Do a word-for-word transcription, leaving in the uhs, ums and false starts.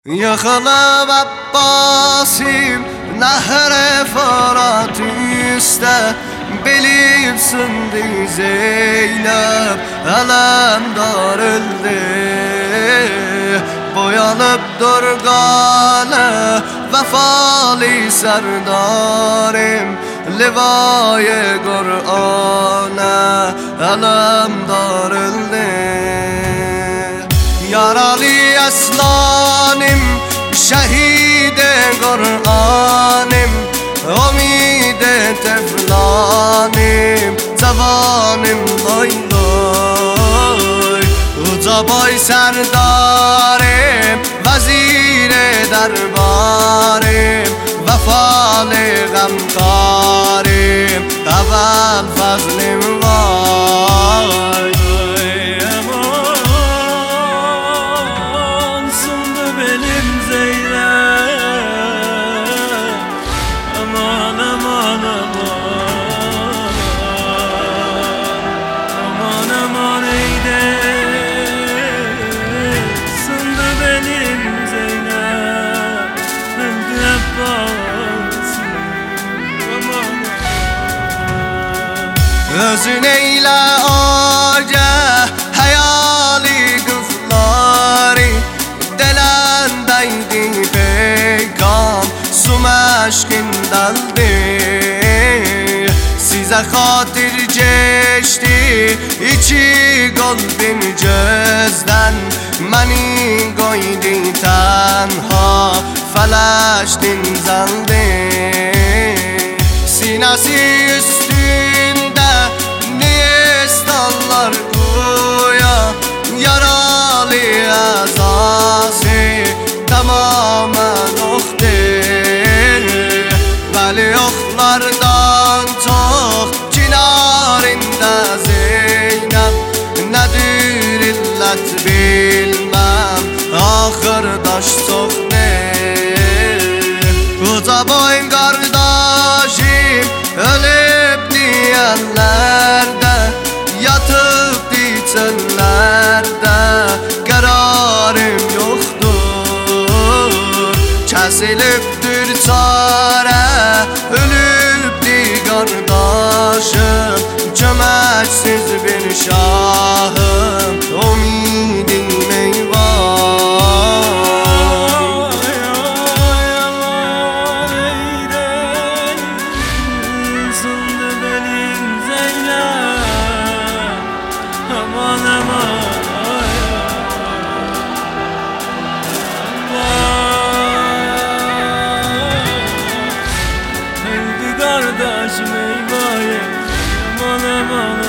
Yakala Abbasim Nahr Fırat üstte Belip sındı Zeynep Alemdar öldü Boyanıp durgane Vefalı serdarim Livayı Kur'an'a Alemdar öldü Yaralı aslanım Şehide Kur'anım Umide teflanım Zavanım loy loy Uca boy serdarım Vezire derbarım Vefalı gamkarım Evvel fazlım var Özün eyle ağaca hayali kızları Delendeydi peygam su meşkindeldi Size hatır geçti içi kalbin gözden Meni koydu tenha feleştin zeldi Sinesi üstünde Nistallar kuya Yaralı azası Tamamen oktir Veli oklardan çok Cinarinde Zeynep Nedir illet bilmem Ahırdaş çok ne Uca boyun kardeşim Ölüp diyenlerde Yatıp çöllerde Kararım yoktur Kesiliptir çare Ölüptü kardeşim Çömeksiz bir şahım Umidim eyvah Kardeşim eyvah, aman aman